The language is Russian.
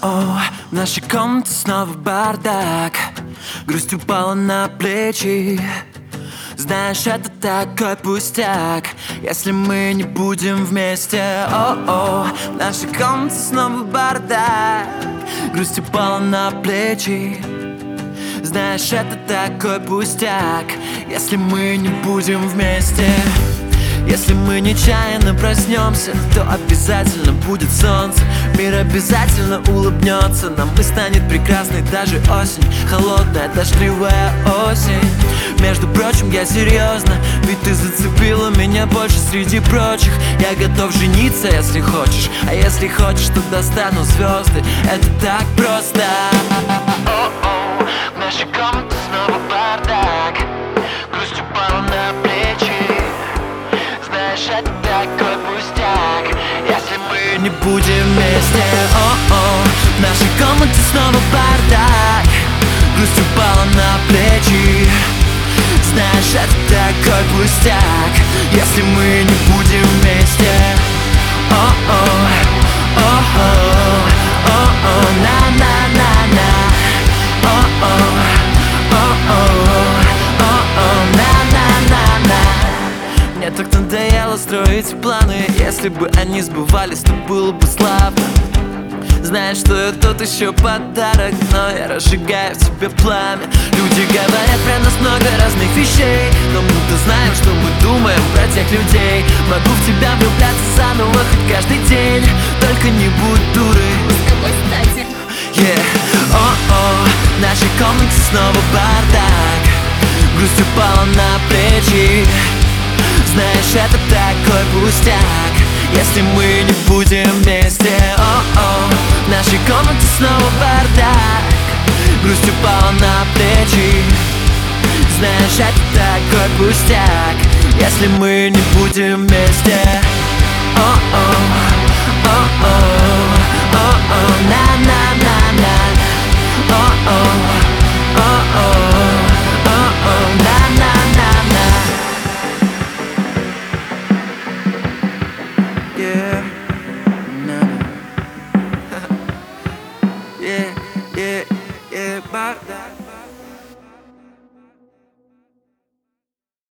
О-о, в нашей комнате снова бардак. Грусть упала на плечи. Знаешь, это такой пустяк, если мы не будем вместе. О-о, в нашей комнате снова бардак. Грусть упала на плечи. Знаешь, это такой пустяк, если мы не будем вместе. Если мы нечаянно проснемся, то обязательно будет солнце. Мир обязательно улыбнется нам, и станет прекрасной даже осень. Холодная, дождливая осень. Между прочим, я серьезно, ведь ты зацепила меня больше среди прочих. Я готов жениться, если хочешь, а если хочешь, то достану звезды. Это так просто. О-о, в нашей комнате снова бардак. Грусть упала на плечи. Знаешь, это такой пустяк, если мы не будем вместе. О-о, в нашей комнате снова бардак. Грусть упала на плечи. Знаешь, это такой пустяк, если мы не будем вместе. О-о, о-о, о-о, на-на-на-на. О-о, о-о, о-о, на-на-на-на. Мне так надоело строить планы. Если бы они сбывались, то было бы славно. Знаешь, что я тот еще подарок, но я разжигаю в тебе пламя. Люди говорят про нас много разных вещей, но мы-то знаем, что мы думаем про тех людей. Могу в тебя влюбляться заново хоть каждый день, только не будь дурой. С какой стати? О-о, в нашей комнате снова бардак. Грусть упала на плечи. Знаешь, это такой пустяк, если мы не будем вместе. О-о, в нашей комнате снова бардак. Грусть упала на плечи. Знаешь, это такой пустяк, если мы не будем вместе. О-о.